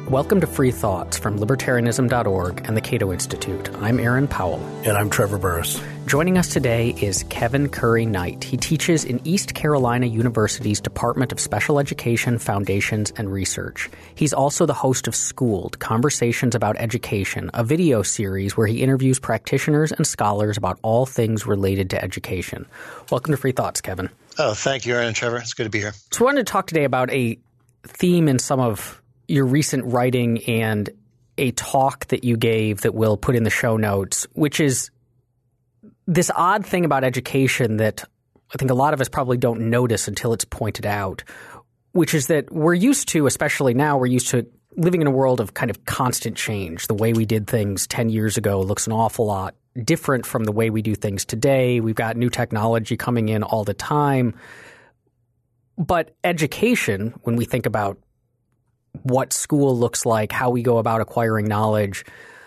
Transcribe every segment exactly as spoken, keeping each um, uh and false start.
Welcome to Free Thoughts from Libertarianism dot org and the Cato Institute. I'm Aaron Powell. And I'm Trevor Burrus. Joining us today is Kevin Curry Knight. He teaches in East Carolina University's Department of Special Education, Foundations, and Research. He's also the host of Schooled, Conversations About Education, a video series where he interviews practitioners and scholars about all things related to education. Welcome to Free Thoughts, Kevin. Oh, thank you, Aaron and Trevor. It's good to be here. So I wanted to talk today about a theme in some of your recent writing and a talk that you gave that we'll put in the show notes, which is this odd thing about education that I think a lot of us probably don't notice until it's pointed out, which is that we're used to, especially now, we're used to living in a world of kind of constant change. The way we did things ten years ago looks an awful lot different from the way we do things today. We've got new technology coming in all the time. But education, when we think about what school looks like, how we go about acquiring knowledge,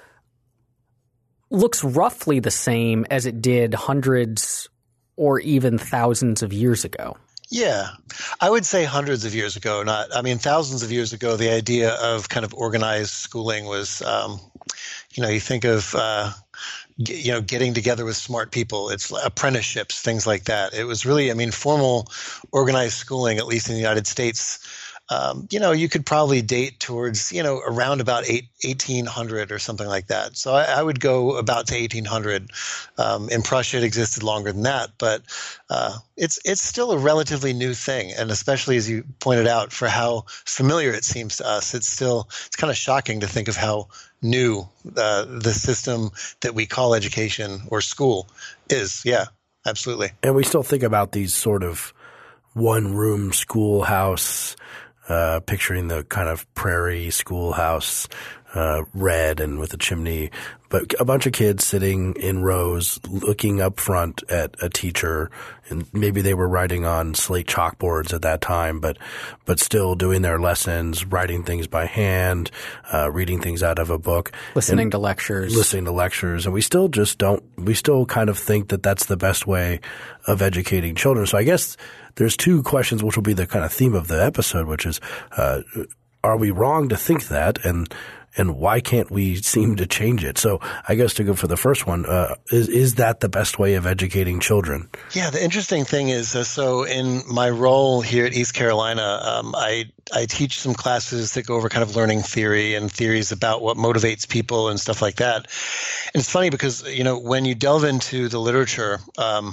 looks roughly the same as it did hundreds or even thousands of years ago. Yeah, I would say hundreds of years ago. Not, I mean, thousands of years ago, the idea of kind of organized schooling was, um, you know, you think of, uh, g- you know, getting together with smart people. It's apprenticeships, things like that. It was really, I mean, formal organized schooling, at least in the United States. Um, you know, you could probably date towards, you know, around about eight, eighteen hundred or something like that. So I, I would go about to eighteen hundred. Um, in Prussia, it existed longer than that, but uh, it's it's still a relatively new thing. And especially as you pointed out, for how familiar it seems to us, it's still it's kind of shocking to think of how new uh, the system that we call education or school is. Yeah, absolutely. And we still think about these sort of one-room schoolhouse. Uh, picturing the kind of prairie schoolhouse, uh, red and with a chimney, but a bunch of kids sitting in rows looking up front at a teacher, and maybe they were writing on slate chalkboards at that time, but but still doing their lessons, writing things by hand, uh, reading things out of a book. Listening to lectures. Listening to lectures. And we still just don't – we still kind of think that that's the best way of educating children. So I guess – there's two questions which will be the kind of theme of the episode, which is, uh, are we wrong to think that, and and why can't we seem to change it? So I guess to go for the first one, uh, is is that the best way of educating children? Yeah, the interesting thing is, uh, so in my role here at East Carolina, um, I I teach some classes that go over kind of learning theory and theories about what motivates people and stuff like that. And it's funny because, you know, when you delve into the literature, um,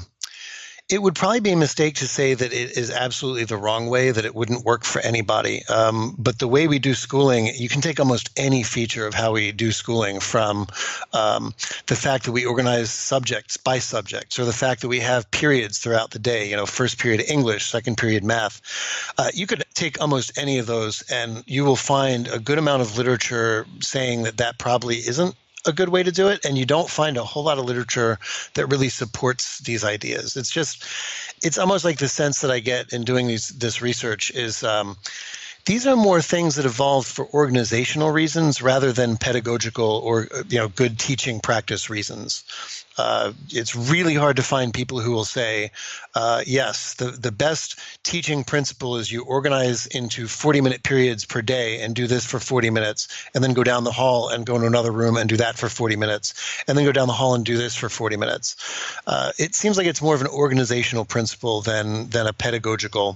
it would probably be a mistake to say that it is absolutely the wrong way, that it wouldn't work for anybody. Um, but the way we do schooling, you can take almost any feature of how we do schooling, from um, the fact that we organize subjects by subjects, or the fact that we have periods throughout the day, you know, first period English, second period math. Uh, you could take almost any of those and you will find a good amount of literature saying that that probably isn't a good way to do it, and you don't find a whole lot of literature that really supports these ideas. It's just, it's almost like the sense that I get in doing these this research is um, these are more things that evolved for organizational reasons rather than pedagogical or, you know, good teaching practice reasons. Uh, it's really hard to find people who will say, uh, yes, the, the best teaching principle is you organize into forty-minute periods per day and do this for forty minutes, and then go down the hall and go into another room and do that for forty minutes, and then go down the hall and do this for forty minutes. Uh, it seems like it's more of an organizational principle than than a pedagogical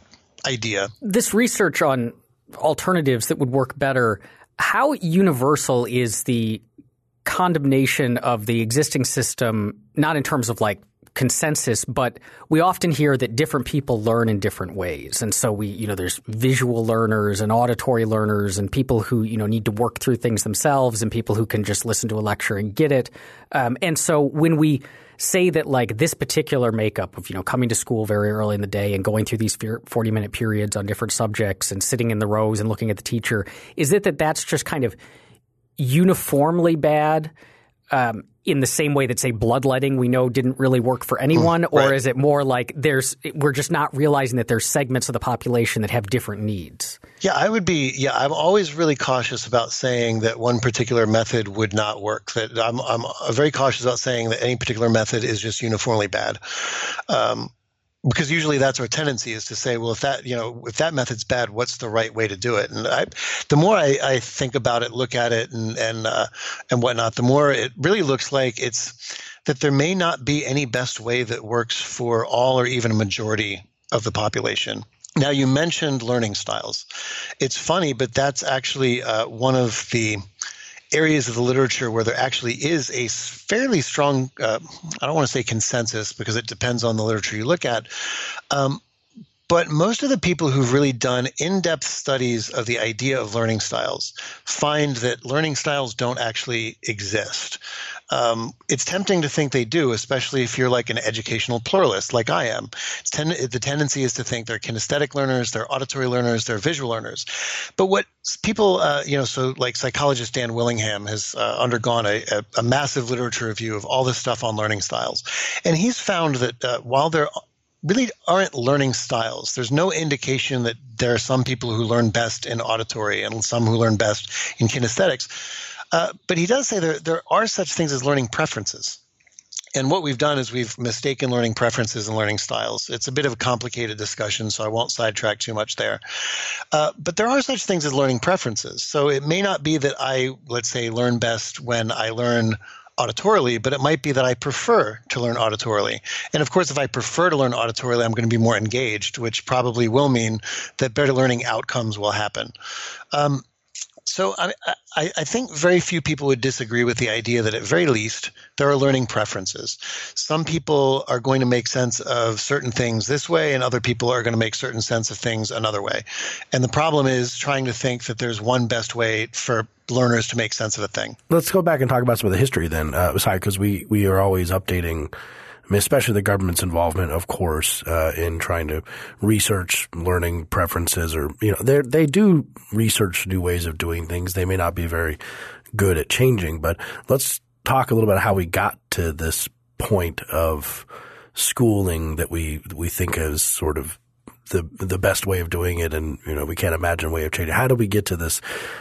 idea. This research on alternatives that would work better, how universal is the condemnation of the existing system, not in terms of like consensus, but we often hear that different people learn in different ways. And so we, you know, there's visual learners and auditory learners and people who, you know, need to work through things themselves and people who can just listen to a lecture and get it. Um, and so when we say that like this particular makeup of, you know, coming to school very early in the day and going through these forty minute periods on different subjects and sitting in the rows and looking at the teacher, is it that that's just kind of uniformly bad, um, in the same way that, say, bloodletting we know didn't really work for anyone? Mm, right. Or is it more like there's we're just not realizing that there's segments of the population that have different needs? Yeah, I would be – yeah, I'm always really cautious about saying that one particular method would not work. That I'm, I'm very cautious about saying that any particular method is just uniformly bad. Um because usually that's our tendency, is to say, well, if that, you know, if that method's bad, what's the right way to do it? And I, the more I, I think about it, look at it, and and uh, and whatnot, the more it really looks like it's that there may not be any best way that works for all or even a majority of the population. Now, you mentioned learning styles. It's funny, but that's actually uh, one of the areas of the literature where there actually is a fairly strong, uh, I don't want to say consensus because it depends on the literature you look at, um, but most of the people who've really done in-depth studies of the idea of learning styles find that learning styles don't actually exist. Um, it's tempting to think they do, especially if you're like an educational pluralist like I am. It's ten- the tendency is to think they're kinesthetic learners, they're auditory learners, they're visual learners. But what people, uh, you know, so like psychologist Dan Willingham has uh, undergone a, a, a massive literature review of all this stuff on learning styles. And he's found that uh, while there really aren't learning styles, there's no indication that there are some people who learn best in auditory and some who learn best in kinesthetics. Uh, but he does say there there are such things as learning preferences. And what we've done is we've mistaken learning preferences and learning styles. It's a bit of a complicated discussion, so I won't sidetrack too much there. Uh, but there are such things as learning preferences. So it may not be that I, let's say, learn best when I learn auditorily, but it might be that I prefer to learn auditorily. And of course, if I prefer to learn auditorily, I'm going to be more engaged, which probably will mean that better learning outcomes will happen. Um, So I, I, I think very few people would disagree with the idea that at very least there are learning preferences. Some people are going to make sense of certain things this way, and other people are going to make certain sense of things another way. And the problem is trying to think that there's one best way for learners to make sense of a thing. Let's go back and talk about some of the history then, uh, because we, we are always updating, I mean, especially the government's involvement, of course, uh, in trying to research learning preferences, or, you know, they they do research new ways of doing things. They may not be very good at changing, but let's talk a little about how we got to this point of schooling that we we think is sort of the the best way of doing it, and, you know, we can't imagine a way of changing. How do we get to this?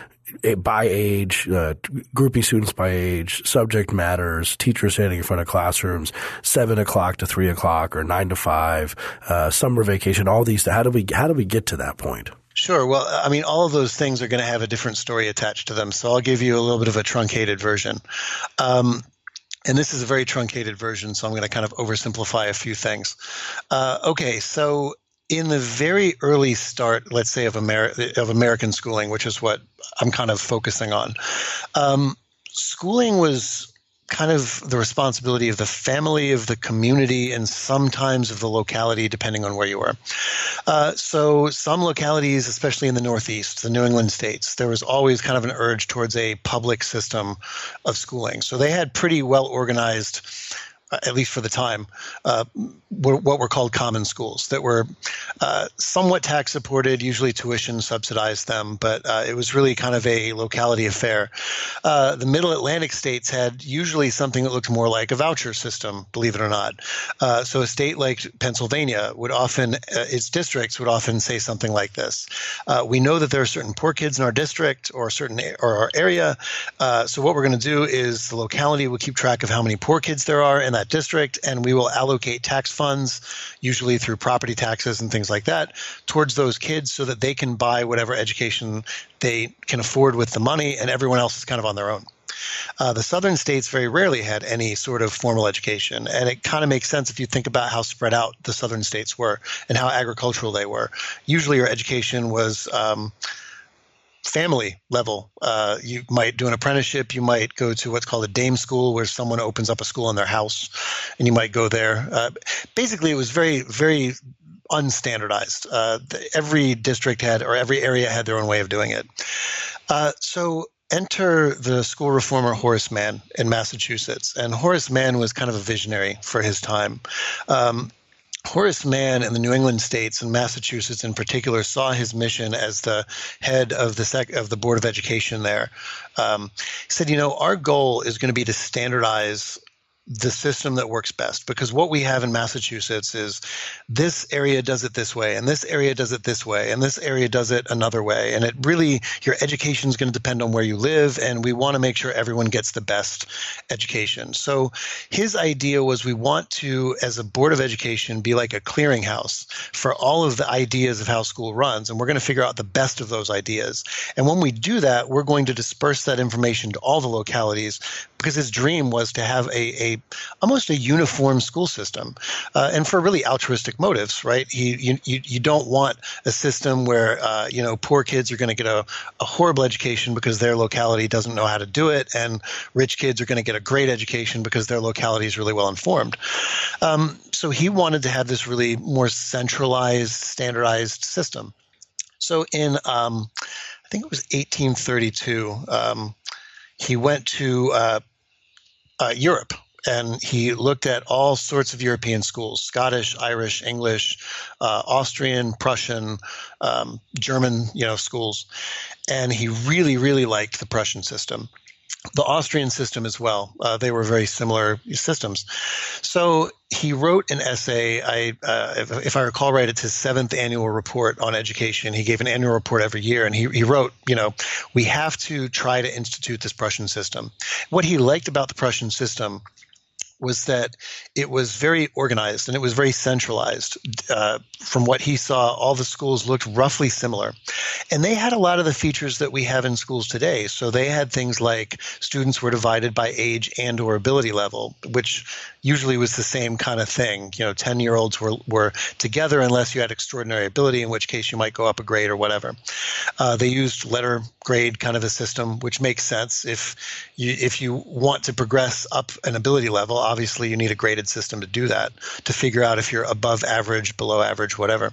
By age, uh, grouping students by age, subject matters, teachers standing in front of classrooms, seven o'clock to three o'clock or nine to five, uh, summer vacation, all these. How do we, how do we get to that point? Sure. Well, I mean, all of those things are going to have a different story attached to them. So I'll give you a little bit of a truncated version. Um, and this is a very truncated version, so I'm going to kind of oversimplify a few things. Uh, okay. So in the very early start, let's say, of, Ameri- of American schooling, which is what I'm kind of focusing on, um, schooling was kind of the responsibility of the family, of the community, and sometimes of the locality, depending on where you were. Uh, so some localities, especially in the Northeast, the New England states, there was always kind of an urge towards a public system of schooling. So they had pretty well organized, Uh, at least for the time, uh, were, what were called common schools that were uh, somewhat tax supported, usually tuition subsidized them, but uh, it was really kind of a locality affair. Uh, the middle Atlantic states had usually something that looked more like a voucher system, believe it or not. Uh, so a state like Pennsylvania would often, uh, its districts would often say something like this. Uh, we know that there are certain poor kids in our district or certain or our area, uh, so what we're going to do is the locality will keep track of how many poor kids there are in that district, and we will allocate tax funds, usually through property taxes and things like that, towards those kids so that they can buy whatever education they can afford with the money, and everyone else is kind of on their own. Uh, the southern states very rarely had any sort of formal education, and it kind of makes sense if you think about how spread out the southern states were and how agricultural they were. Usually your education was um, family level. Uh, you might do an apprenticeship. You might go to what's called a dame school, where someone opens up a school in their house, and you might go there. Uh, basically, it was very, very unstandardized. Uh, the, every district had, or every area had their own way of doing it. Uh, so enter the school reformer Horace Mann in Massachusetts. And Horace Mann was kind of a visionary for his time. Um, Horace Mann in the New England states, and Massachusetts in particular, saw his mission as the head of the sec- of the Board of Education there. Um, he said, you know, our goal is going to be to standardize the system that works best. Because what we have in Massachusetts is this area does it this way, and this area does it this way, and this area does it another way. And it really, your education is going to depend on where you live, and we want to make sure everyone gets the best education. So his idea was we want to, as a Board of Education, be like a clearinghouse for all of the ideas of how school runs, and we're going to figure out the best of those ideas. And when we do that, we're going to disperse that information to all the localities, because his dream was to have a, a almost a uniform school system, uh, and for really altruistic motives, right? He, you, you, you don't want a system where uh, you know poor kids are going to get a, a horrible education because their locality doesn't know how to do it, and rich kids are going to get a great education because their locality is really well informed. Um, so he wanted to have this really more centralized, standardized system. So in um, I think it was eighteen thirty-two, um, he went to uh, uh, Europe. And he looked at all sorts of European schools: Scottish, Irish, English, uh, Austrian, Prussian, um, German, you know, schools. And he really, really liked the Prussian system. The Austrian system as well. Uh, they were very similar systems. So he wrote an essay. I, uh, if, if I recall right, it's his seventh annual report on education. He gave an annual report every year, and he, he wrote, you know, we have to try to institute this Prussian system. What he liked about the Prussian system was that it was very organized and it was very centralized. Uh, from what he saw, all the schools looked roughly similar. And they had a lot of the features that we have in schools today. So they had things like students were divided by age and or ability level, which usually was the same kind of thing. You know, ten-year-olds were, were together unless you had extraordinary ability, in which case you might go up a grade or whatever. Uh, they used letter grade kind of a system, which makes sense. If you, if you want to progress up an ability level, obviously you need a graded system to do that, to figure out if you're above average, below average, whatever.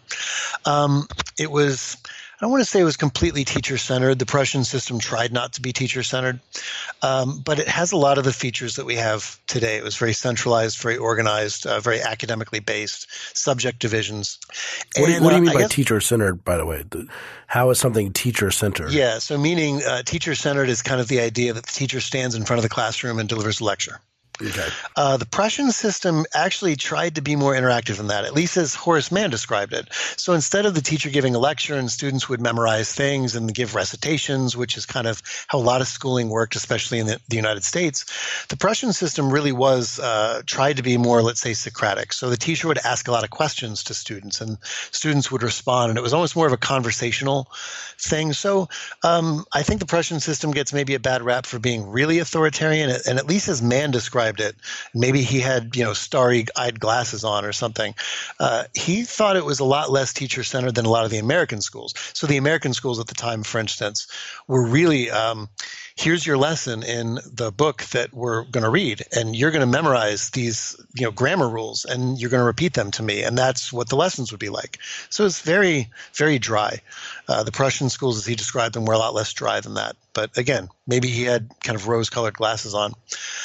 Um, it was, I don't want to say it was completely teacher-centered. The Prussian system tried not to be teacher-centered, um, but it has a lot of the features that we have today. It was very centralized, very organized, uh, very academically based, subject divisions. What, and, do, what do you uh, mean I by guess, teacher-centered, by the way? How is something teacher-centered? Yeah, so meaning uh, teacher-centered is kind of the idea that the teacher stands in front of the classroom and delivers a lecture. Okay. Uh, the Prussian system actually tried to be more interactive than that, at least as Horace Mann described it. So instead of the teacher giving a lecture and students would memorize things and give recitations, which is kind of how a lot of schooling worked, especially in the, the United States, the Prussian system really was uh, tried to be more, let's say, Socratic. So the teacher would ask a lot of questions to students, and students would respond, and it was almost more of a conversational thing. So um, I think the Prussian system gets maybe a bad rap for being really authoritarian, and at least as Mann described it, maybe he had, you know, starry-eyed glasses on or something. Uh, he thought it was a lot less teacher-centered than a lot of the American schools. So the American schools at the time, for instance, were really um, here's your lesson in the book that we're going to read, and you're going to memorize these, you know, grammar rules, and you're going to repeat them to me, and that's what the lessons would be like. So it's very, very dry. Uh, the Prussian schools, as he described them, were a lot less dry than that. But again, maybe he had kind of rose-colored glasses on.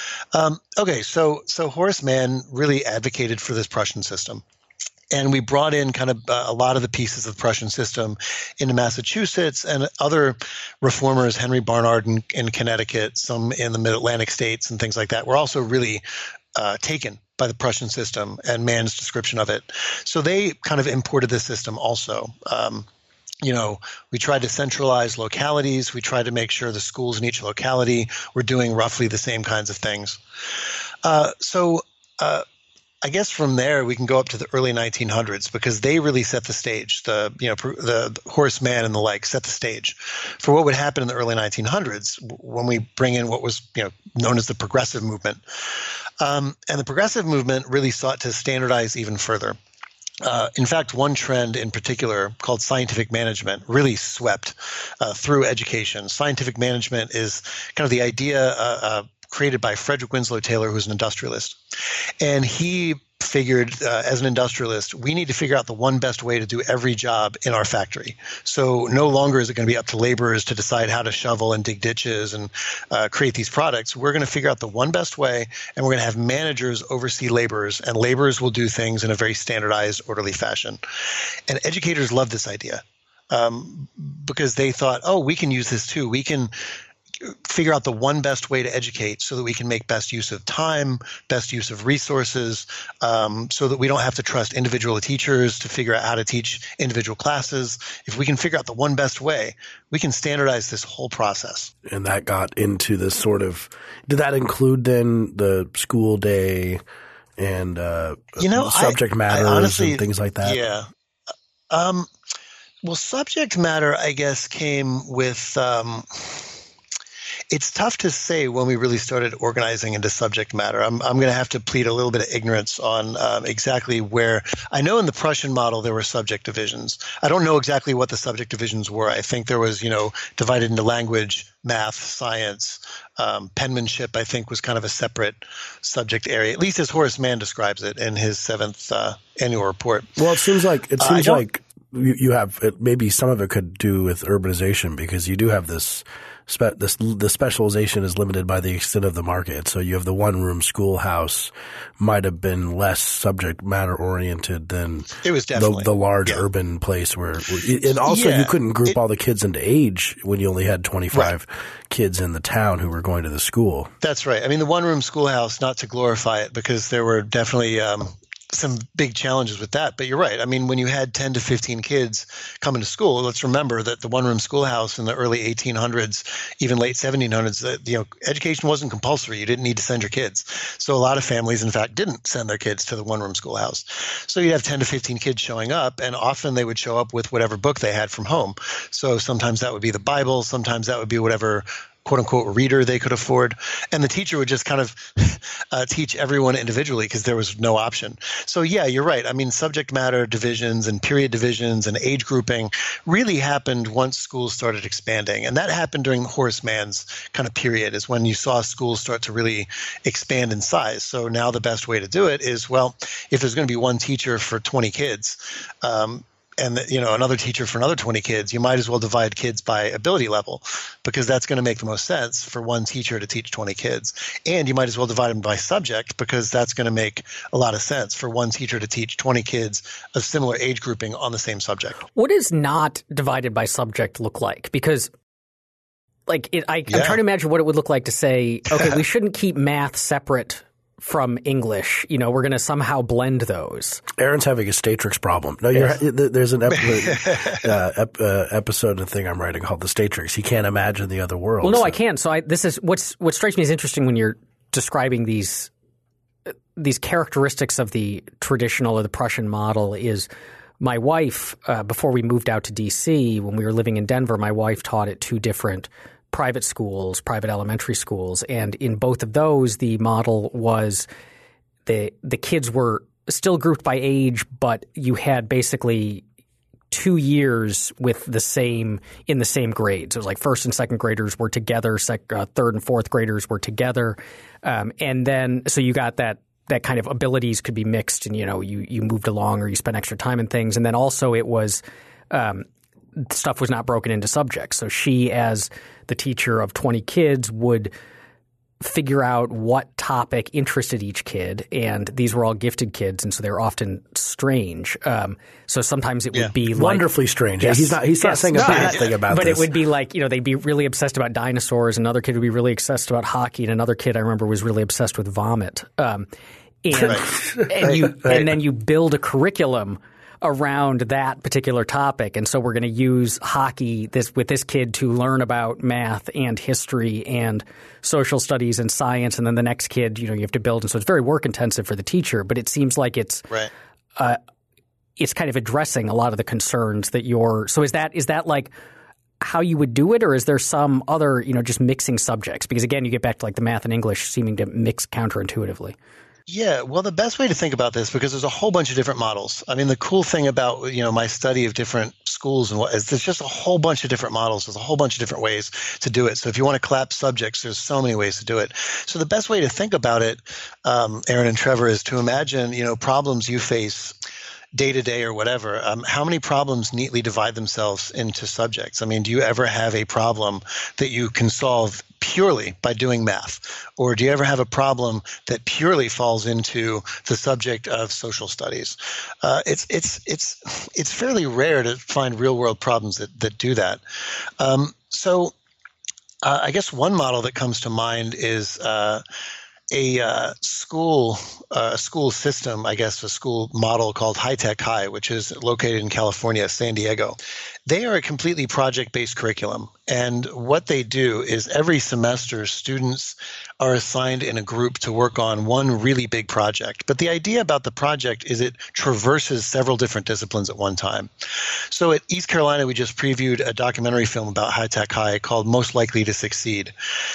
Um, okay, so so Horace Mann really advocated for this Prussian system. And we brought in kind of uh, a lot of the pieces of the Prussian system into Massachusetts, and other reformers, Henry Barnard in, in Connecticut, some in the mid-Atlantic states and things like that, were also really uh, taken by the Prussian system and Mann's description of it. So they kind of imported the system also. Um, You know, we tried to centralize localities. We tried to make sure the schools in each locality were doing roughly the same kinds of things. Uh, so uh, I guess from there we can go up to the early nineteen hundreds, because they really set the stage. The you know the, the Horace Mann and the like set the stage for what would happen in the early nineteen hundreds when we bring in what was you know known as the progressive movement. Um, and the progressive movement really sought to standardize even further. Uh, in fact, one trend in particular called scientific management really swept uh, through education. Scientific management is kind of the idea uh, uh, created by Frederick Winslow Taylor, who's an industrialist. And he figured, uh, as an industrialist, we need to figure out the one best way to do every job in our factory. So no longer is it going to be up to laborers to decide how to shovel and dig ditches and uh, create these products. We're going to figure out the one best way, and we're going to have managers oversee laborers, and laborers will do things in a very standardized, orderly fashion. And educators love this idea um, because they thought, oh, we can use this too. We can figure out the one best way to educate so that we can make best use of time, best use of resources, um, so that we don't have to trust individual teachers to figure out how to teach individual classes. If we can figure out the one best way, we can standardize this whole process. And that got into this sort of – did that include then the school day and uh, you know, subject I, matters I honestly, and things like that? Yeah. Um, well, subject matter, I guess, came with um, – it's tough to say when we really started organizing into subject matter. I'm, I'm going to have to plead a little bit of ignorance on um, exactly where – I know in the Prussian model there were subject divisions. I don't know exactly what the subject divisions were. I think there was, you know, divided into language, math, science, um, penmanship, I think was kind of a separate subject area, at least as Horace Mann describes it in his seventh uh, annual report. Well, it seems like – it seems uh, like you, you have – maybe some of it could do with urbanization because you do have this – Spe- this, the specialization is limited by the extent of the market. So you have the one-room schoolhouse might have been less subject matter oriented than it was definitely. the, the large yeah. urban place where – and also yeah, you couldn't group it, all the kids into age when you only had twenty-five right. kids in the town who were going to the school. That's right. I mean, the one-room schoolhouse, not to glorify it because there were definitely um, – some big challenges with that, but you're right. I mean, when you had ten to fifteen kids coming to school, let's remember that the one-room schoolhouse in the early eighteen hundreds, even late seventeen hundreds, that, you know, education wasn't compulsory. You didn't need to send your kids. So a lot of families, in fact, didn't send their kids to the one-room schoolhouse. So you'd have ten to fifteen kids showing up, and often they would show up with whatever book they had from home. So sometimes that would be the Bible. Sometimes that would be whatever quote unquote reader they could afford. And the teacher would just kind of uh, teach everyone individually because there was no option. So yeah, you're right. I mean, subject matter divisions and period divisions and age grouping really happened once schools started expanding. And that happened during Horace Mann's kind of period is when you saw schools start to really expand in size. So now the best way to do it is, well, if there's going to be one teacher for twenty kids, um, and you know another teacher for another twenty kids, you might as well divide kids by ability level because that's going to make the most sense for one teacher to teach twenty kids. And you might as well divide them by subject because that's going to make a lot of sense for one teacher to teach twenty kids of similar age grouping on the same subject. What does not divided by subject look like? Because like it, I, Yeah. I'm trying to imagine what it would look like to say, okay, we shouldn't keep math separate from English. You know, we're going to somehow blend those. Aaron's having a Statrix problem. No, you're, there's an ep- uh, ep- uh, episode and thing I'm writing called The Statrix. He can't imagine the other world. Well, no, so. I can. So I, this is what's what strikes me as interesting when you're describing these these characteristics of the traditional or the Prussian model is my wife, uh, before we moved out to D C, when we were living in Denver, my wife taught at two different private schools, private elementary schools. And in both of those, the model was the the kids were still grouped by age, but you had basically two years with the same in the same grades. It was like first and second graders were together, sec, uh, third and fourth graders were together, um, and then so you got that that kind of abilities could be mixed, and you know you you moved along or you spent extra time in things, and then also it was. Um, stuff was not broken into subjects. So she, as the teacher of twenty kids, would figure out what topic interested each kid. And these were all gifted kids, and so they were often strange. Um, so sometimes it Yeah. would be like, Wonderfully strange. Yes. He's not. He's not Yes. saying a No, bad I- thing about but this. it would be like, you know, they'd be really obsessed about dinosaurs. Another kid would be really obsessed about hockey, and another kid I remember was really obsessed with vomit. Um, and Right. and you Right. and then you build a curriculum around that particular topic. And so we're going to use hockey this with this kid to learn about math and history and social studies and science. And then the next kid, you know, you have to build. And so it's very work intensive for the teacher, but it seems like it's Right. uh, it's kind of addressing a lot of the concerns that you're – so is that is that like how you would do it, or is there some other, you know, just mixing subjects? Because again, you get back to like the math and English seeming to mix counterintuitively. Yeah, well, the best way to think about this, because there's a whole bunch of different models. I mean, the cool thing about, you know, my study of different schools and what is there's just a whole bunch of different models. There's a whole bunch of different ways to do it. So if you want to collapse subjects, there's so many ways to do it. So the best way to think about it, um, Aaron and Trevor, is to imagine, you know, problems you face day to day or whatever. Um, how many problems neatly divide themselves into subjects? I mean, do you ever have a problem that you can solve purely by doing math? Or do you ever have a problem that purely falls into the subject of social studies? Uh, it's it's it's it's fairly rare to find real world problems that that do that. Um, so Uh, I guess one model that comes to mind is uh, a uh, school uh, school system, I guess a school model called High Tech High, which is located in California, San Diego. They are a completely project-based curriculum. And what they do is every semester, students are assigned in a group to work on one really big project. But the idea about the project is it traverses several different disciplines at one time. So at East Carolina, we just previewed a documentary film about High Tech High called Most Likely to Succeed.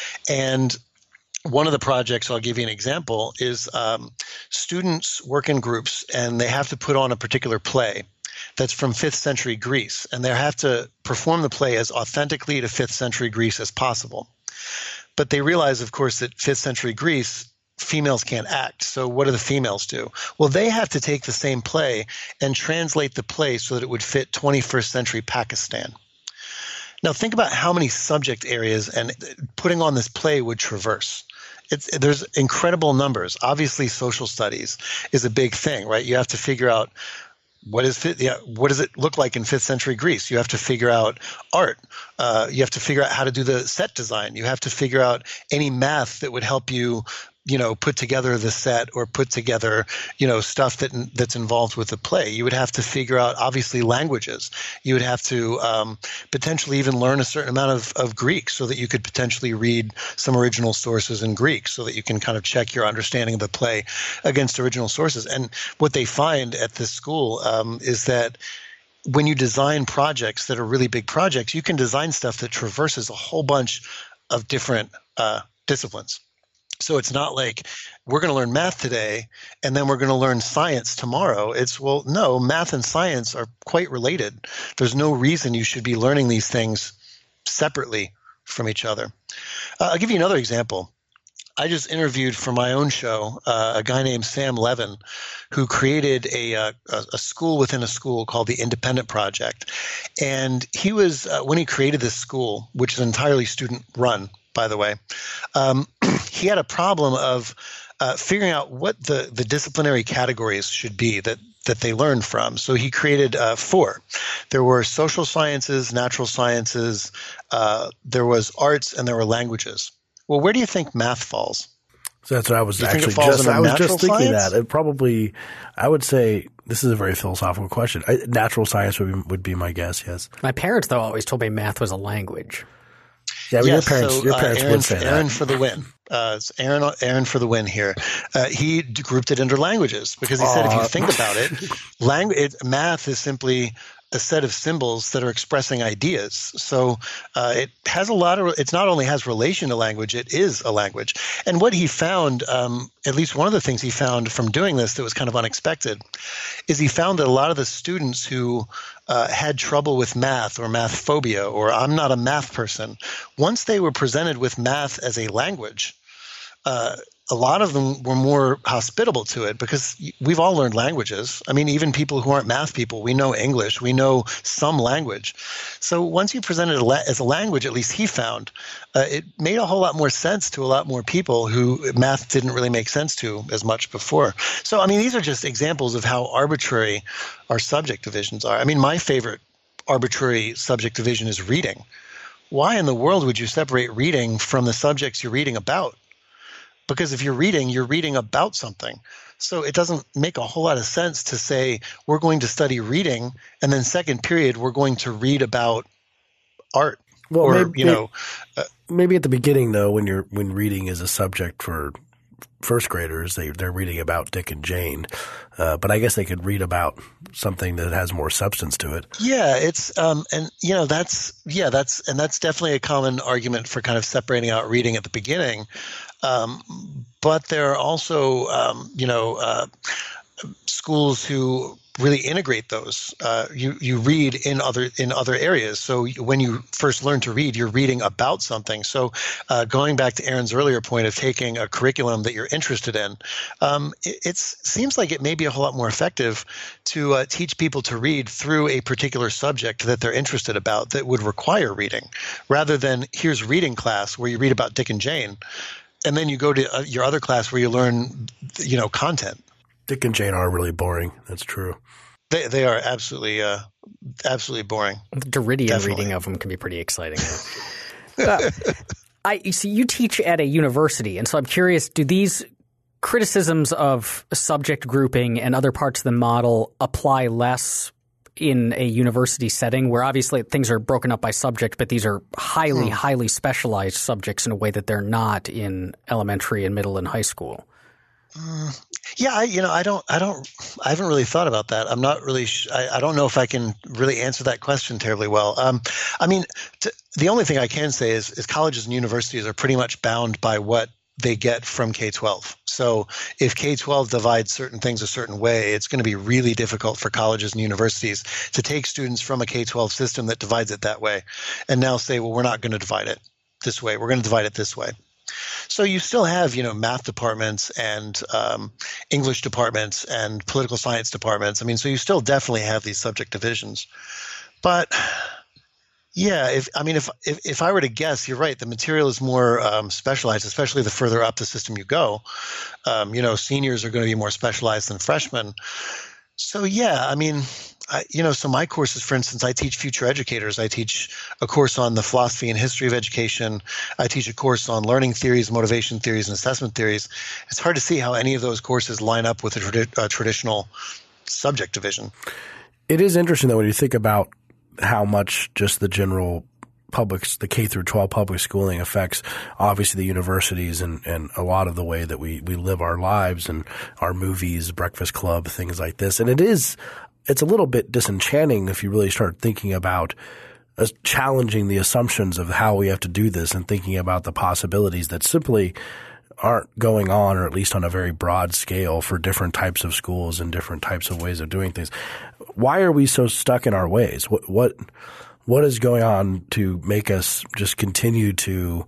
And one of the projects, I'll give you an example, is um, students work in groups and they have to put on a particular play that's from fifth century Greece. And they have to perform the play as authentically to fifth century Greece as possible. But they realize, of course, that fifth century Greece, females can't act. So what do the females do? Well, they have to take the same play and translate the play so that it would fit twenty-first century Pakistan. Now, think about how many subject areas and putting on this play would traverse. It's, there's incredible numbers. Obviously, social studies is a big thing, right? You have to figure out what is yeah, what does it look like in fifth century Greece? You have to figure out art. Uh, you have to figure out how to do the set design. You have to figure out any math that would help you, you know, put together the set or put together, you know, stuff that that's involved with the play. You would have to figure out, obviously, languages. You would have to um, potentially even learn a certain amount of, of Greek so that you could potentially read some original sources in Greek so that you can kind of check your understanding of the play against original sources. And what they find at this school um, is that when you design projects that are really big projects, you can design stuff that traverses a whole bunch of different uh, disciplines. So it's not like we're going to learn math today and then we're going to learn science tomorrow. It's, well, no, math and science are quite related. There's no reason you should be learning these things separately from each other. Uh, I'll give you another example. I just interviewed for my own show uh, a guy named Sam Levin, who created a, uh, a school within a school called the Independent Project. And he was, uh, when he created this school, which is entirely student run, by the way, um, he had a problem of uh, figuring out what the, the disciplinary categories should be that, that they learned from. So he created uh, four. There were social sciences, natural sciences, uh, there was arts, and there were languages. Well, where do you think math falls? So that's what I was actually just, I was just thinking science? that. It probably, I would say, this is a very philosophical question. I, natural science would be, would be my guess, yes. My parents, though, always told me math was a language. Yeah, well, yes, your parents, so, your parents uh, Aaron, would say that. Aaron for the win. Uh, it's Aaron, Aaron for the win here. Uh, he grouped it into languages because he said, if you think about it, language, it, math is simply a set of symbols that are expressing ideas. So uh, it has a lot of, it's not only has relation to language, it is a language. And what he found, um, at least one of the things he found from doing this that was kind of unexpected, is he found that a lot of the students who uh, had trouble with math or math phobia, or I'm not a math person, once they were presented with math as a language, uh, a lot of them were more hospitable to it because we've all learned languages. I mean, even people who aren't math people, we know English, we know some language. So once you present it as a language, at least he found, uh, it made a whole lot more sense to a lot more people who math didn't really make sense to as much before. So, I mean, these are just examples of how arbitrary our subject divisions are. I mean, my favorite arbitrary subject division is reading. Why in the world would you separate reading from the subjects you're reading about? Because if you're reading, you're reading about something. So it doesn't make a whole lot of sense to say we're going to study reading and then second period we're going to read about art. Well, or, maybe, you know, uh, maybe at the beginning though, when you're when reading is a subject for first graders, they they're reading about Dick and Jane. Uh, but I guess they could read about something that has more substance to it. Yeah, it's um, and you know that's yeah that's and that's definitely a common argument for kind of separating out reading at the beginning. Um, but there are also, um, you know, uh, schools who really integrate those. Uh, you you read in other in other areas. So when you first learn to read, you're reading about something. So uh, going back to Aaron's earlier point of taking a curriculum that you're interested in, um, it it's, seems like it may be a whole lot more effective to uh, teach people to read through a particular subject that they're interested about that would require reading, rather than here's reading class where you read about Dick and Jane. And then you go to uh, your other class where you learn, you know, content. Dick and Jane are really boring. That's true. They they are absolutely uh, absolutely boring. The Derridian Definitely. reading of them can be pretty exciting. uh, I you see you teach at a university, and so I'm curious, do these criticisms of subject grouping and other parts of the model apply less in a university setting where obviously things are broken up by subject, but these are highly, hmm. highly specialized subjects in a way that they're not in elementary and middle and high school? Uh, yeah, I, you know, I don't, I don't, I haven't really thought about that. I'm not really, sh- I, I don't know if I can really answer that question terribly well. Um, I mean, t- the only thing I can say is, is colleges and universities are pretty much bound by what they get from K twelve. So if K twelve divides certain things a certain way, it's going to be really difficult for colleges and universities to take students from a K twelve system that divides it that way and now say, well, we're not going to divide it this way. We're going to divide it this way. So you still have, you know, math departments and um, English departments and political science departments. I mean, so you still definitely have these subject divisions. But yeah, if I mean, if, if if I were to guess, you're right. The material is more um, specialized, especially the further up the system you go. Um, you know, seniors are going to be more specialized than freshmen. So yeah, I mean, I, you know, so my courses, for instance, I teach future educators. I teach a course on the philosophy and history of education. I teach a course on learning theories, motivation theories, and assessment theories. It's hard to see how any of those courses line up with a, tradi- a traditional subject division. It is interesting, though, when you think about how much just the general public, the K through twelve public schooling affects obviously the universities and, and a lot of the way that we, we live our lives and our movies, Breakfast Club, things like this. And it is, it's a little bit disenchanting if you really start thinking about uh, challenging the assumptions of how we have to do this and thinking about the possibilities that simply aren't going on, or at least on a very broad scale for different types of schools and different types of ways of doing things. Why are we so stuck in our ways? What, what, what is going on to make us just continue to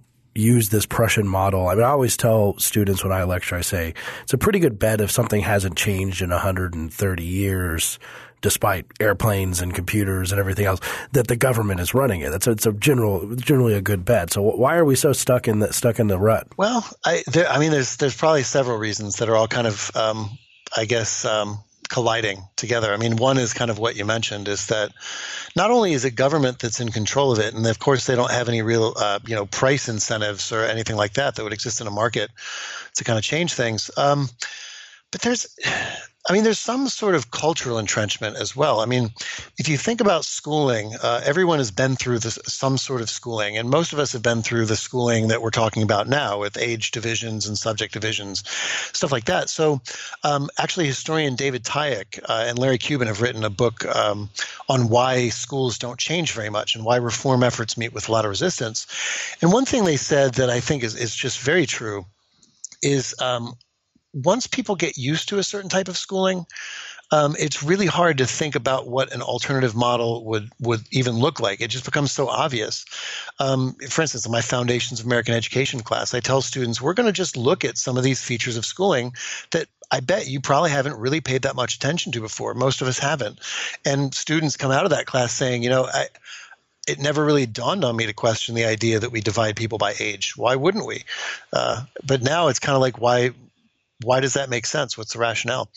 use this Prussian model? I mean, I always tell students when I lecture, I say, it's a pretty good bet if something hasn't changed in one hundred thirty years, despite airplanes and computers and everything else, that the government is running it. That's a, it's a general, generally a good bet. So why are we so stuck in the, stuck in the rut? Well, I, there, I mean, there's, there's probably several reasons that are all kind of, um, I guess, um, colliding together. I mean, one is kind of what you mentioned, is that not only is it government that's in control of it, and of course they don't have any real, uh, you know, price incentives or anything like that that would exist in a market to kind of change things. Um, but there's, I mean, there's some sort of cultural entrenchment as well. I mean, if you think about schooling, uh, everyone has been through this, some sort of schooling, and most of us have been through the schooling that we're talking about now with age divisions and subject divisions, stuff like that. So um, actually, historian David Tyek uh, and Larry Cuban have written a book um, on why schools don't change very much and why reform efforts meet with a lot of resistance. And one thing they said that I think is, is just very true is um, once people get used to a certain type of schooling, um, it's really hard to think about what an alternative model would, would even look like. It just becomes so obvious. Um, for instance, in my Foundations of American Education class, I tell students, we're going to just look at some of these features of schooling that I bet you probably haven't really paid that much attention to before. Most of us haven't. And students come out of that class saying, you know, I, it never really dawned on me to question the idea that we divide people by age. Why wouldn't we? Uh, but now it's kind of like, why Why does that make sense? What's the rationale?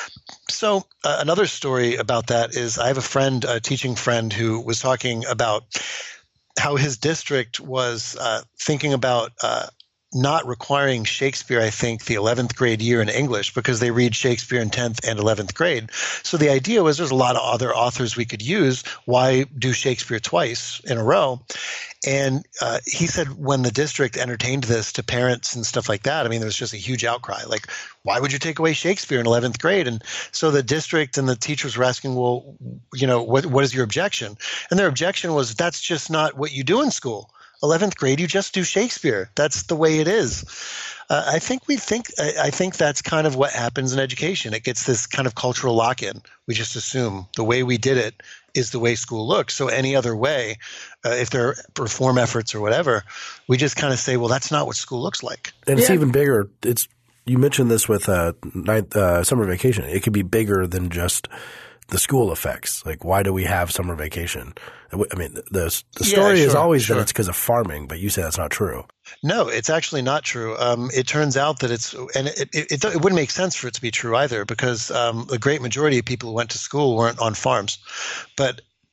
So uh, another story about that is I have a friend, a teaching friend, who was talking about how his district was uh, thinking about uh, not requiring Shakespeare, I think, the eleventh grade year in English because they read Shakespeare in tenth and eleventh grade. So the idea was there's a lot of other authors we could use. Why do Shakespeare twice in a row? And uh, he said when the district entertained this to parents and stuff like that, I mean, there was just a huge outcry. Like, why would you take away Shakespeare in eleventh grade? And so the district and the teachers were asking, well, you know, what what is your objection? And their objection was, that's just not what you do in school. eleventh grade, you just do Shakespeare. That's the way it is. Uh, I think we think I, I think that's kind of what happens in education. It gets this kind of cultural lock-in. We just assume the way we did it is the way school looks. So any other way, uh, if there are reform efforts or whatever, we just kind of say, well, that's not what school looks like. And it's yeah. even bigger. It's you mentioned this with uh, night, uh, summer vacation. It could be bigger than just the school effects. Like, why do we have summer vacation? I mean, the, the story yeah, sure, is always sure. that it's because of farming, but you say that's not true. No, it's actually not true. Um, it turns out that it's – and it, it, it, it wouldn't make sense for it to be true either because um, the great majority of people who went to school weren't on farms. But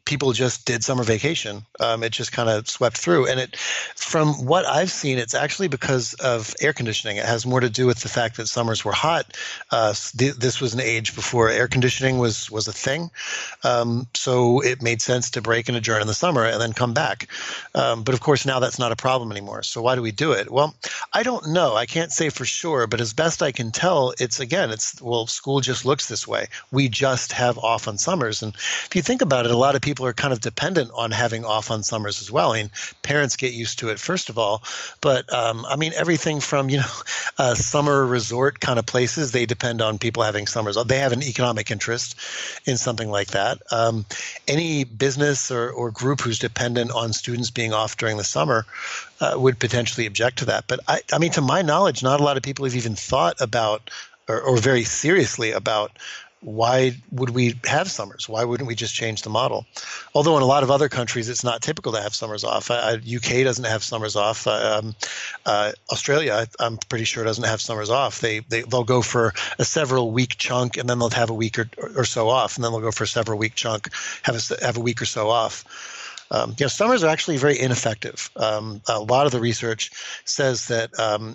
people just did summer vacation. Um, it just kind of swept through. And it, from what I've seen, it's actually because of air conditioning. It has more to do with the fact that summers were hot. Uh, th- this was an age before air conditioning was, was a thing. Um, so it made sense to break and adjourn in the summer and then come back. Um, but of course, now that's not a problem anymore. So why do we do it? Well, I don't know. I can't say for sure, but as best I can tell, it's again, it's, well, school just looks this way. We just have off on summers. And if you think about it, a lot of people are kind of dependent on having off on summers as well. I mean, parents get used to it, first of all. But um, I mean, everything from, you know, uh, summer resort kind of places, they depend on people having summers. They have an economic interest in something like that. Um, any business or, or group who's dependent on students being off during the summer uh, would potentially object to that. But I, I mean, to my knowledge, not a lot of people have even thought about or, or very seriously about why would we have summers? Why wouldn't we just change the model? Although in a lot of other countries, it's not typical to have summers off. Uh, U K doesn't have summers off. Uh, um, uh, Australia, I'm pretty sure, doesn't have summers off. They, they, they'll go for a several week chunk, and then they'll have a week or, or so off, and then they'll go for a several week chunk, have a, have a week or so off. Um, you know, summers are actually very ineffective. Um, a lot of the research says that um,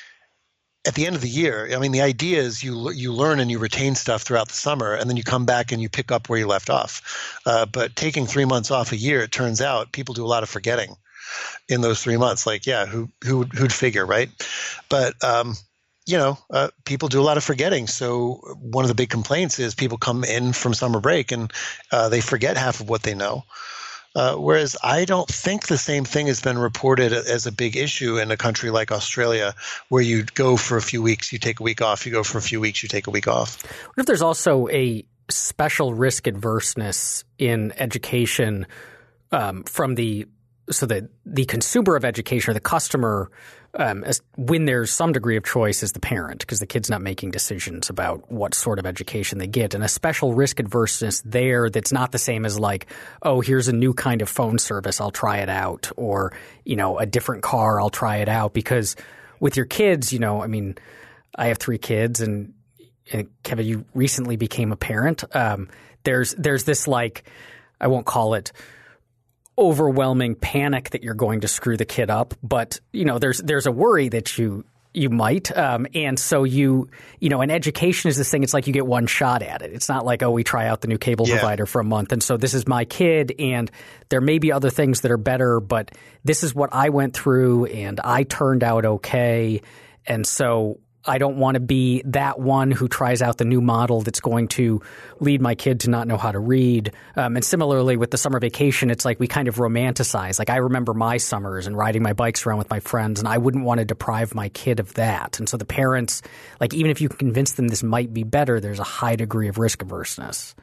at the end of the year, I mean, the idea is you you learn and you retain stuff throughout the summer, and then you come back and you pick up where you left off. Uh, but taking three months off a year, it turns out people do a lot of forgetting in those three months. Like, yeah, who who who'd figure, right? But um, you know, uh, people do a lot of forgetting. So one of the big complaints is people come in from summer break and uh, they forget half of what they know. Uh, whereas I don't think the same thing has been reported as a big issue in a country like Australia, where you go for a few weeks, you take a week off, you go for a few weeks, you take a week off. What if there's also a special risk adverseness in education um, from the so the the consumer of education or the customer, um, as, when there's some degree of choice, is the parent, because the kid's not making decisions about what sort of education they get, and a special risk adverseness there that's not the same as like, oh, here's a new kind of phone service, I'll try it out, or, you know, a different car, I'll try it out. Because with your kids, you know, I mean, I have three kids, and, and Kevin, you recently became a parent. Um, there's there's this like, I won't call it overwhelming panic that you're going to screw the kid up, but you know, there's there's a worry that you you might, um, and so you you know, and education is this thing. It's like you get one shot at it. It's not like, oh, we try out the new cable yeah. provider for a month, and so this is my kid, and there may be other things that are better, but this is what I went through, and I turned out okay, and so I don't want to be that one who tries out the new model that's going to lead my kid to not know how to read. Um, and similarly with the summer vacation, it's like we kind of romanticize. Like I remember my summers and riding my bikes around with my friends, and I wouldn't want to deprive my kid of that. And so the parents, like even if you can convince them this might be better, there's a high degree of risk averseness.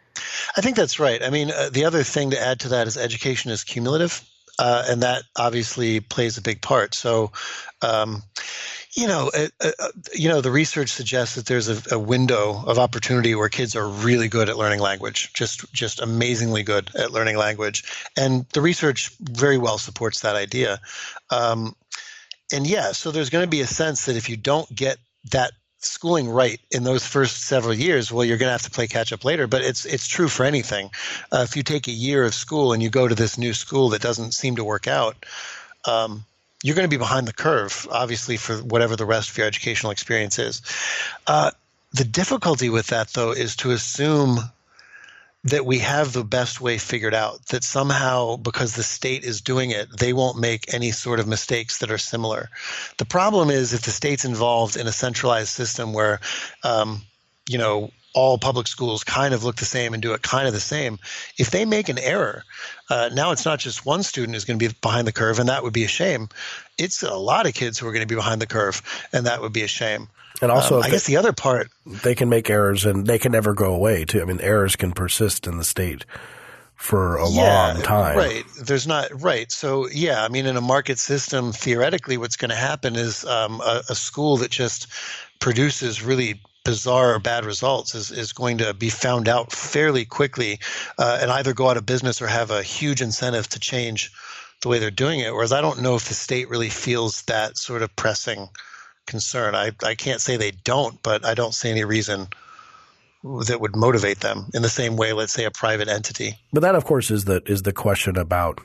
I think that's right. I mean, uh, the other thing to add to that is education is cumulative, uh, and that obviously plays a big part. So, um, You know, uh, uh, you know, the research suggests that there's a, a window of opportunity where kids are really good at learning language, just just amazingly good at learning language, and the research very well supports that idea. Um, and yeah, so there's going to be a sense that if you don't get that schooling right in those first several years, well, you're going to have to play catch up later. But it's it's true for anything. Uh, if you take a year of school and you go to this new school that doesn't seem to work out, Um, you're going to be behind the curve, obviously, for whatever the rest of your educational experience is. Uh, the difficulty with that, though, is to assume that we have the best way figured out, that somehow, because the state is doing it, they won't make any sort of mistakes that are similar. The problem is if the state's involved in a centralized system where, um, you know, all public schools kind of look the same and do it kind of the same, if they make an error, uh, now it's not just one student who's going to be behind the curve, and that would be a shame. It's a lot of kids who are going to be behind the curve, and that would be a shame. And also, um, I guess the other part, they can make errors and they can never go away too. I mean, errors can persist in the state for a yeah, long time. Right. There's not right. So yeah, I mean, in a market system, theoretically, what's going to happen is um, a, a school that just produces really bizarre or bad results is, is going to be found out fairly quickly uh, and either go out of business or have a huge incentive to change the way they're doing it. Whereas I don't know if the state really feels that sort of pressing concern. I, I can't say they don't, but I don't see any reason that would motivate them in the same way, let's say, a private entity. But that, of course, is the is the question about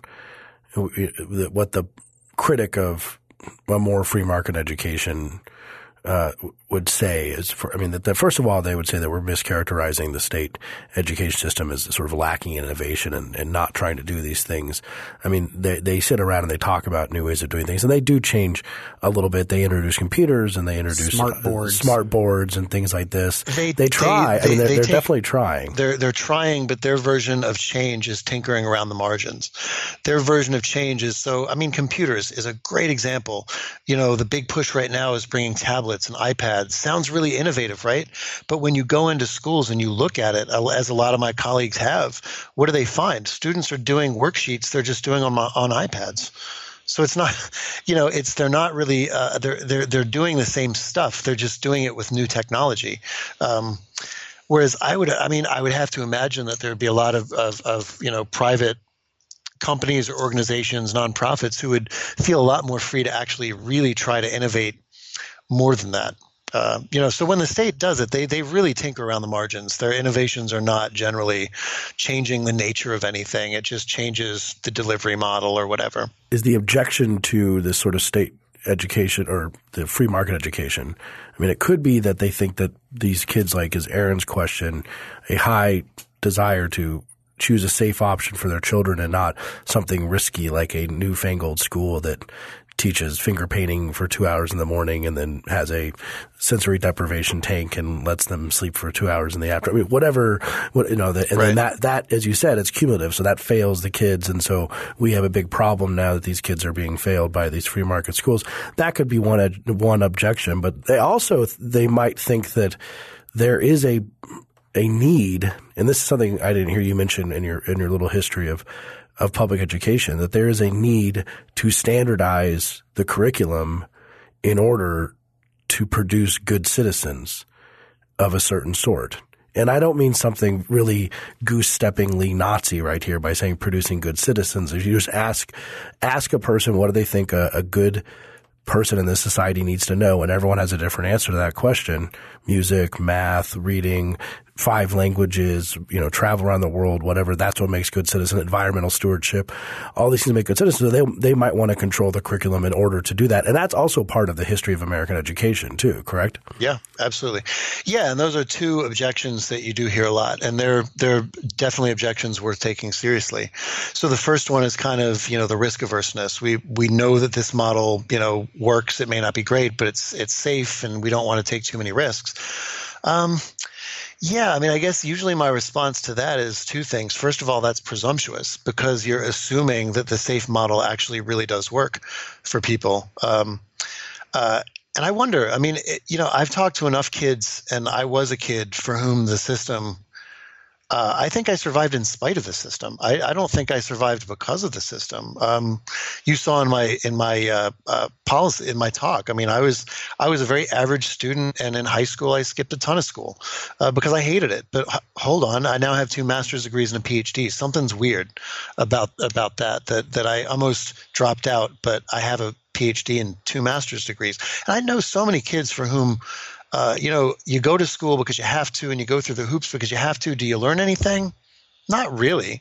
what the critic of a more free market education uh, would say is, for, I mean, that, that first of all, they would say that we're mischaracterizing the state education system as sort of lacking in innovation and, and not trying to do these things. I mean, they, they sit around and they talk about new ways of doing things, and they do change a little bit. They introduce computers and they introduce smart boards, uh, smart boards and things like this. They, they try. They, I mean, they're, they they're take, definitely trying. They're they're trying, but their version of change is tinkering around the margins. Their version of change is so. I mean, computers is a great example. You know, the big push right now is bringing tablets and iPads. Sounds really innovative, right? But when you go into schools and you look at it, as a lot of my colleagues have, what do they find? Students are doing worksheets they're just doing on on iPads. So it's not, you know, it's they're not really uh, they're they're they're doing the same stuff. They're just doing it with new technology. Um, whereas I would, I mean, I would have to imagine that there would be a lot of of, of you know private companies or organizations, nonprofits, who would feel a lot more free to actually really try to innovate more than that. Uh, you know, so when the state does it, they they really tinker around the margins. Their innovations are not generally changing the nature of anything. It just changes the delivery model or whatever. Is the objection to this sort of state education or the free market education, I mean, it could be that they think that these kids, like as Aaron's question, a high desire to choose a safe option for their children and not something risky like a newfangled school that teaches finger painting for two hours in the morning and then has a sensory deprivation tank and lets them sleep for two hours in the afternoon. I mean, whatever, what, you know, the, and right. then that, that, as you said, it's cumulative. So that fails the kids. And so we have a big problem now that these kids are being failed by these free market schools. That could be one, one objection, but they also, they might think that there is a, a need, and this is something I didn't hear you mention in your, in your little history of, of public education, that there is a need to standardize the curriculum in order to produce good citizens of a certain sort. And I don't mean something really goose-steppingly Nazi right here by saying producing good citizens. If you just ask, ask a person what do they think a, a good person in this society needs to know, and everyone has a different answer to that question. Music, math, reading, five languages, you know, travel around the world, whatever. That's what makes good citizen. Environmental stewardship, all these things make good citizens. So they they might want to control the curriculum in order to do that, and that's also part of the history of American education too. Correct? Yeah, absolutely. Yeah, and those are two objections that you do hear a lot, and they're they're definitely objections worth taking seriously. So the first one is kind of you know the risk averseness. We we know that this model you know works. It may not be great, but it's it's safe, and we don't want to take too many risks. Um, Yeah, I mean, I guess usually my response to that is two things. First of all, that's presumptuous because you're assuming that the safe model actually really does work for people. Um, uh, and I wonder, I mean, it, you know, I've talked to enough kids, and I was a kid for whom the system Uh, I think I survived in spite of the system. I, I don't think I survived because of the system. Um, you saw in my in my uh, uh, policy in my talk. I mean, I was I was a very average student, and in high school I skipped a ton of school uh, because I hated it. But h- hold on, I now have two master's degrees and a PhD. Something's weird about about that. That that I almost dropped out, but I have a PhD and two master's degrees. And I know so many kids for whom. Uh, you know, you go to school because you have to, and you go through the hoops because you have to. Do you learn anything? Not really.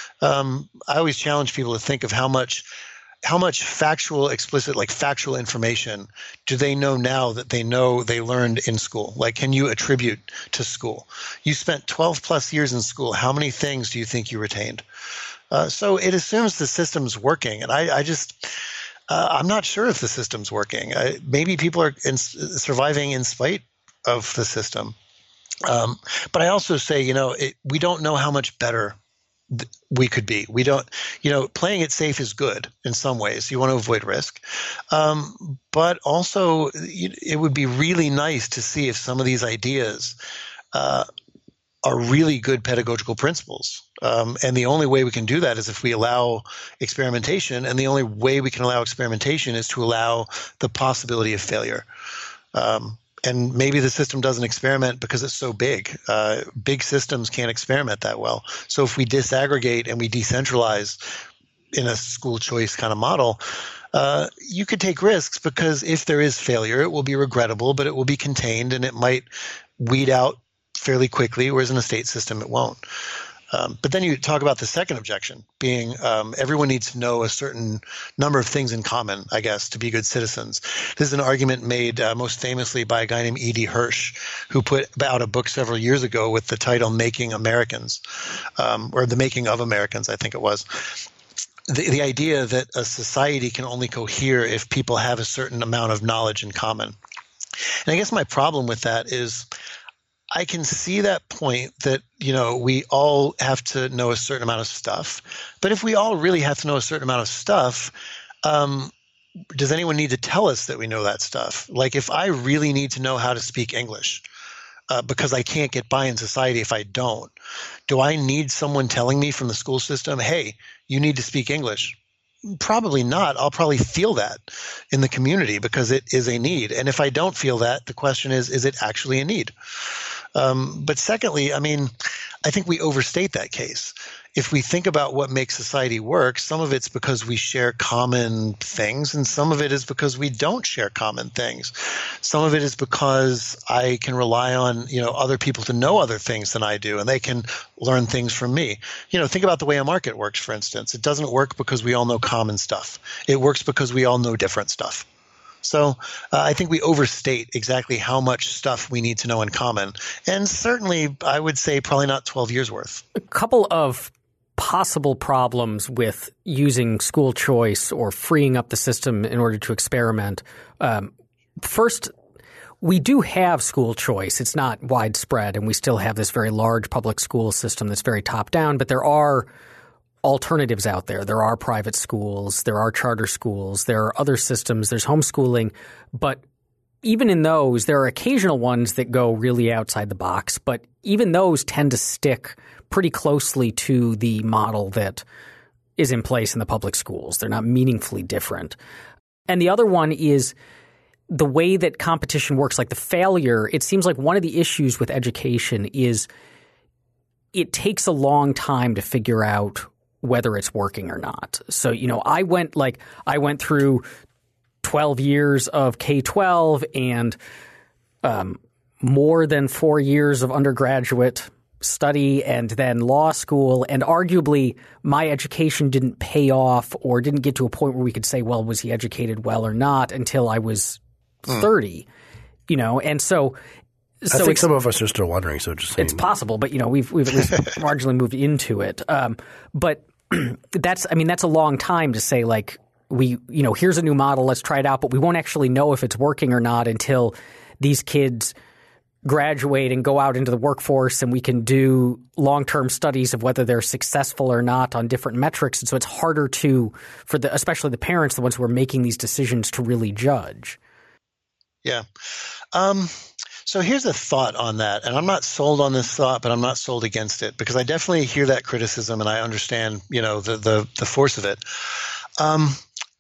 Um, I always challenge people to think of how much, how much factual, explicit, like factual information do they know now that they know they learned in school? Like, can you attribute to school? You spent twelve plus years in school. How many things do you think you retained? Uh, so it assumes the system's working, and I, I just. Uh, I'm not sure if the system's working. Uh, maybe people are in, surviving in spite of the system. Um, but I also say, you know, it, we don't know how much better th- we could be. We don't, you know, playing it safe is good in some ways. You want to avoid risk. Um, but also, it would be really nice to see if some of these ideas uh, are really good pedagogical principles. Um, and the only way we can do that is if we allow experimentation. And the only way we can allow experimentation is to allow the possibility of failure. Um, and maybe the system doesn't experiment because it's so big. Uh, big systems can't experiment that well. So if we disaggregate and we decentralize in a school choice kind of model, uh, you could take risks because if there is failure, it will be regrettable, but it will be contained and it might weed out fairly quickly, whereas in a state system it won't. Um, but then you talk about the second objection being um, everyone needs to know a certain number of things in common, I guess, to be good citizens. This is an argument made uh, most famously by a guy named E D Hirsch, who put out a book several years ago with the title Making Americans, um, or The Making of Americans, I think it was. The, the idea that a society can only cohere if people have a certain amount of knowledge in common. And I guess my problem with that is I can see that point that, you know, we all have to know a certain amount of stuff. But if we all really have to know a certain amount of stuff, um, does anyone need to tell us that we know that stuff? Like if I really need to know how to speak English uh, because I can't get by in society if I don't, do I need someone telling me from the school system, hey, you need to speak English? Probably not. I'll probably feel that in the community because it is a need. And if I don't feel that, the question is, is it actually a need? Um, but secondly, I mean, I think we overstate that case. If we think about what makes society work, some of it's because we share common things, and some of it is because we don't share common things. Some of it is because I can rely on, you know, other people to know other things than I do, and they can learn things from me. You know, think about the way a market works, for instance. It doesn't work because we all know common stuff. It works because we all know different stuff. So uh, I think we overstate exactly how much stuff we need to know in common. And certainly, I would say probably not twelve years worth. A couple of possible problems with using school choice or freeing up the system in order to experiment. Um, first, we do have school choice. It's not widespread, and we still have this very large public school system that's very top-down, but there are alternatives out there. There are private schools, there are charter schools, there are other systems, there's homeschooling. But even in those, there are occasional ones that go really outside the box. But even those tend to stick pretty closely to the model that is in place in the public schools. They're not meaningfully different. And the other one is the way that competition works, like the failure. It seems like one of the issues with education is it takes a long time to figure out whether it's working or not. So, you know, I went like I went through twelve years of K twelve and um, more than four years of undergraduate study and then law school. And arguably my education didn't pay off or didn't get to a point where we could say, well, was he educated well or not until I was mm. thirty, you know, and so I so think some of us are still wondering. So just saying. It's possible, but you know, we've we've at least marginally moved into it. Um, but that's, I mean, that's a long time to say like we, you know, here's a new model, let's try it out, but we won't actually know if it's working or not until these kids graduate and go out into the workforce, and we can do long-term studies of whether they're successful or not on different metrics. And so it's harder to, for the, especially the parents, the ones who are making these decisions, to really judge. Yeah. Um, So here's a thought on that, and I'm not sold on this thought, but I'm not sold against it because I definitely hear that criticism and I understand, you know, the the, the force of it. Um,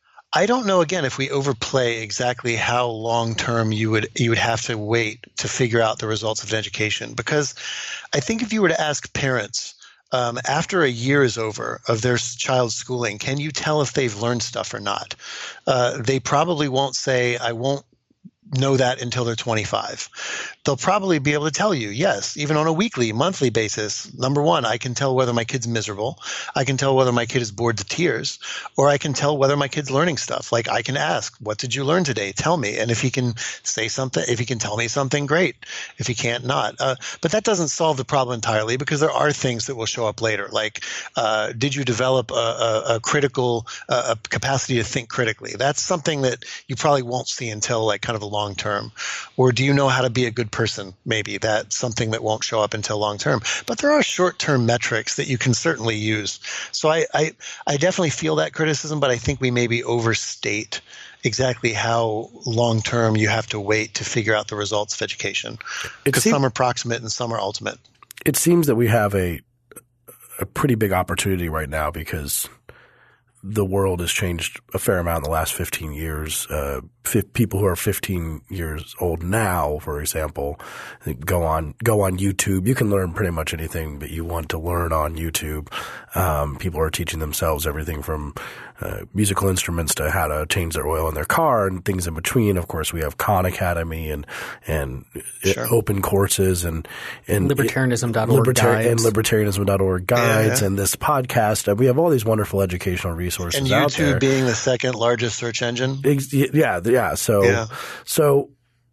I don't know, again, if we overplay exactly how long term you would you would have to wait to figure out the results of an education, because I think if you were to ask parents um, after a year is over of their child's schooling, can you tell if they've learned stuff or not? Uh, they probably won't say, I won't know that until they're twenty-five. They'll probably be able to tell you, yes, even on a weekly, monthly basis. Number one, I can tell whether my kid's miserable. I can tell whether my kid is bored to tears, or I can tell whether my kid's learning stuff. Like I can ask, what did you learn today? Tell me. And if he can say something, if he can tell me something, great. If he can't, not. Uh, but that doesn't solve the problem entirely because there are things that will show up later. Like, uh, did you develop a, a, a critical uh, a capacity to think critically? That's something that you probably won't see until like kind of a long term. Or do you know how to be a good person? Maybe that's something that won't show up until long term. But there are short term metrics that you can certainly use. So I, I, I definitely feel that criticism, but I think we maybe overstate exactly how long term you have to wait to figure out the results of education. Because seems, some are proximate and some are ultimate. It seems that we have a a pretty big opportunity right now because the world has changed a fair amount in the last fifteen years. Uh, f- people who are fifteen years old now, for example, go on go on YouTube. You can learn pretty much anything that you want to learn on YouTube. Um, people are teaching themselves everything from uh, musical instruments to how to change their oil in their car and things in between. Of course, we have Khan Academy and and sure. open courses and and libertarianism dot org libertari- guides. and libertarianism dot org guides yeah. and this podcast. Uh, we have all these wonderful educational resources and out there. YouTube being the second largest search engine. Yeah, yeah. So, yeah. so,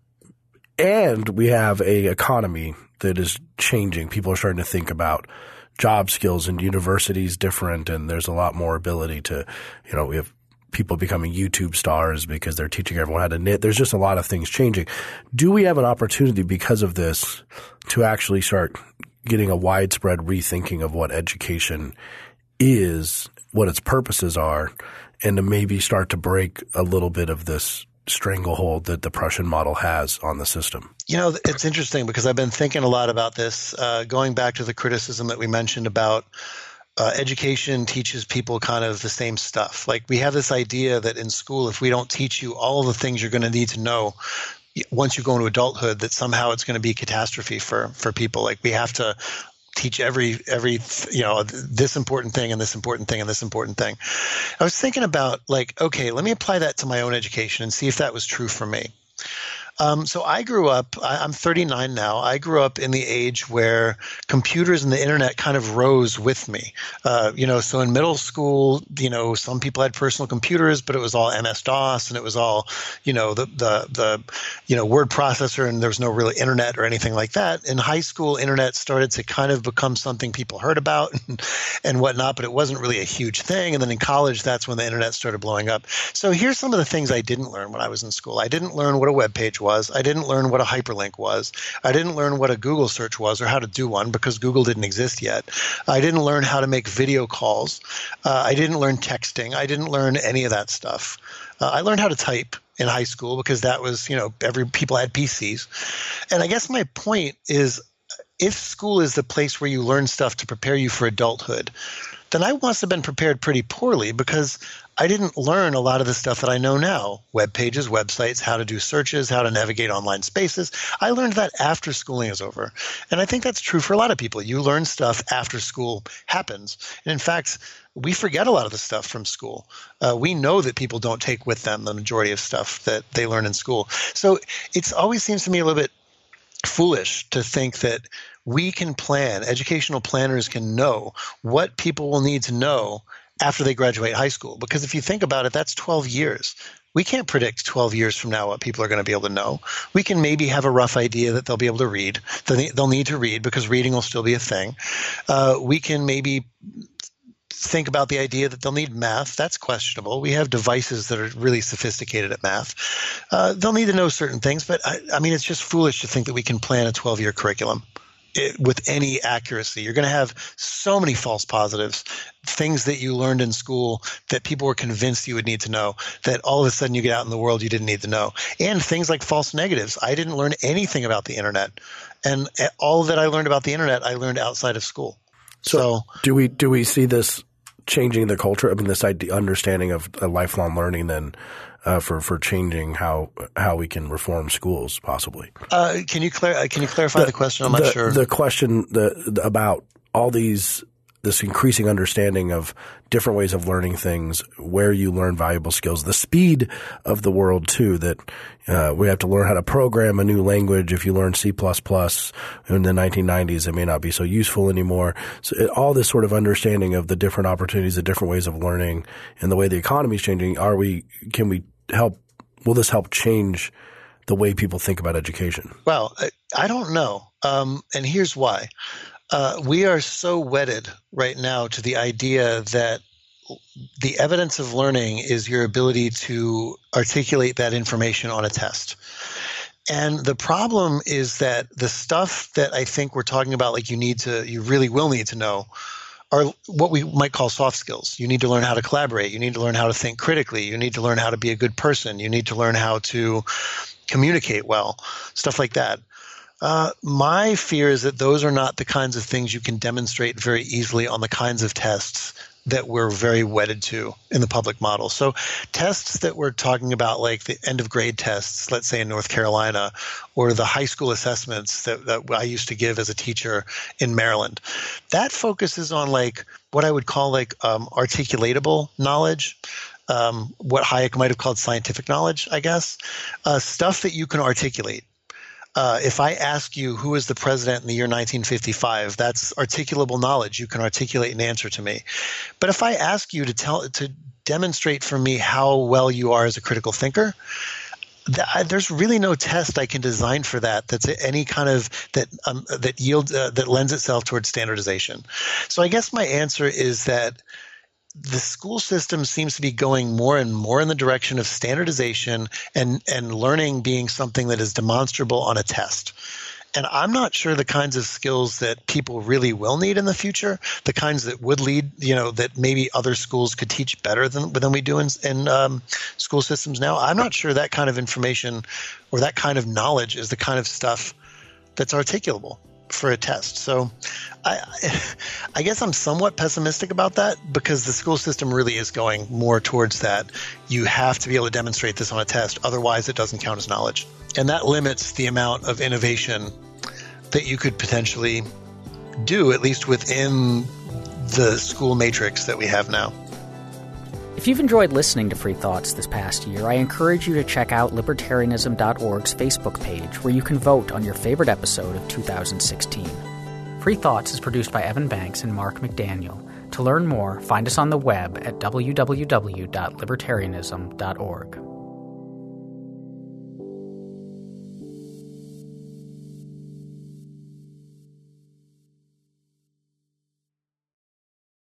and we have a economy that is changing. People are starting to think about job skills, and universities different, and there's a lot more ability to, you know, we have people becoming YouTube stars because they're teaching everyone how to knit. There's just a lot of things changing. Do we have an opportunity because of this to actually start getting a widespread rethinking of what education is, what its purposes are, and to maybe start to break a little bit of this stranglehold that the Prussian model has on the system? You know, it's interesting because I've been thinking a lot about this, uh, going back to the criticism that we mentioned about uh, education teaches people kind of the same stuff. Like we have this idea that in school, if we don't teach you all the things you're going to need to know once you go into adulthood, that somehow it's going to be catastrophe for, for people. Like we have to teach every, every, you know, this important thing and this important thing and this important thing. I was thinking about like, okay, let me apply that to my own education and see if that was true for me. Um, so I grew up, I, I'm thirty-nine now. I grew up in the age where computers and the internet kind of rose with me. Uh, you know, so in middle school, you know, some people had personal computers, but it was all M S DOS and it was all, you know, the, the, the, you know, word processor, and there was no real internet or anything like that. In high school, internet started to kind of become something people heard about and, and whatnot, but it wasn't really a huge thing. And then in college, that's when the internet started blowing up. So here's some of the things I didn't learn when I was in school. I didn't learn what a web page was. I didn't learn what a hyperlink was. I didn't learn what a Google search was or how to do one because Google didn't exist yet. I didn't learn how to make video calls. Uh, I didn't learn texting. I didn't learn any of that stuff. Uh, I learned how to type in high school because that was, you know, every people had P Cs. And I guess my point is, if school is the place where you learn stuff to prepare you for adulthood, then I must have been prepared pretty poorly because I didn't learn a lot of the stuff that I know now. Web pages, websites, how to do searches, how to navigate online spaces. I learned that after schooling is over. And I think that's true for a lot of people. You learn stuff after school happens. And in fact, we forget a lot of the stuff from school. Uh, we know that people don't take with them the majority of stuff that they learn in school. So it always seems to me a little bit foolish to think that we can plan, educational planners can know what people will need to know after they graduate high school. Because if you think about it, that's twelve years. We can't predict twelve years from now what people are going to be able to know. We can maybe have a rough idea that they'll be able to read. They'll need to read because reading will still be a thing. Uh, we can maybe think about the idea that they'll need math. That's questionable. We have devices that are really sophisticated at math. Uh, they'll need to know certain things, but I, I mean, it's just foolish to think that we can plan a twelve-year curriculum it, with any accuracy. You're going to have so many false positives, things that you learned in school that people were convinced you would need to know, that all of a sudden you get out in the world you didn't need to know. And things like false negatives. I didn't learn anything about the internet. And all that I learned about the internet, I learned outside of school. So, so do we do we see this changing the culture? I mean, this idea, understanding of uh, lifelong learning then uh, for, for changing how how we can reform schools possibly. Uh, can you clar- Can you clarify the, the question? I'm the, not sure. The question the, the, about all these this increasing understanding of different ways of learning things, where you learn valuable skills, the speed of the world too, that uh, we have to learn how to program a new language. If you learn C plus plus in the nineteen nineties, it may not be so useful anymore. So it, all this sort of understanding of the different opportunities, the different ways of learning, and the way the economy is changing, are we, can we help, will this help change the way people think about education? Well, I, I don't know. Um, and here's why. Uh, we are so wedded right now to the idea that the evidence of learning is your ability to articulate that information on a test. And the problem is that the stuff that I think we're talking about, like you need to, you really will need to know, are what we might call soft skills. You need to learn how to collaborate. You need to learn how to think critically. You need to learn how to be a good person. You need to learn how to communicate well, stuff like that. Uh, my fear is that those are not the kinds of things you can demonstrate very easily on the kinds of tests that we're very wedded to in the public model. So tests that we're talking about, like the end of grade tests, let's say in North Carolina, or the high school assessments that, that I used to give as a teacher in Maryland, that focuses on like what I would call like um, articulatable knowledge. Um, what Hayek might have called scientific knowledge, I guess, uh, stuff that you can articulate. Uh, if I ask you who is the president in the year nineteen fifty-five, that's articulable knowledge. You can articulate an answer to me. But if I ask you to tell to demonstrate for me how well you are as a critical thinker, th- there's really no test I can design for that. That's any kind of that um, that yields uh, that lends itself towards standardization. So I guess my answer is that the school system seems to be going more and more in the direction of standardization and, and learning being something that is demonstrable on a test. And I'm not sure the kinds of skills that people really will need in the future, the kinds that would lead, you know, that maybe other schools could teach better than, than we do in, in um, school systems now. I'm not sure that kind of information or that kind of knowledge is the kind of stuff that's articulable for a test. So I, I guess I'm somewhat pessimistic about that because the school system really is going more towards that. You have to be able to demonstrate this on a test. Otherwise, it doesn't count as knowledge. And that limits the amount of innovation that you could potentially do, at least within the school matrix that we have now. If you've enjoyed listening to Free Thoughts this past year, I encourage you to check out libertarianism dot org's Facebook page, where you can vote on your favorite episode of two thousand sixteen. Free Thoughts is produced by Evan Banks and Mark McDaniel. To learn more, find us on the web at w w w dot libertarianism dot org.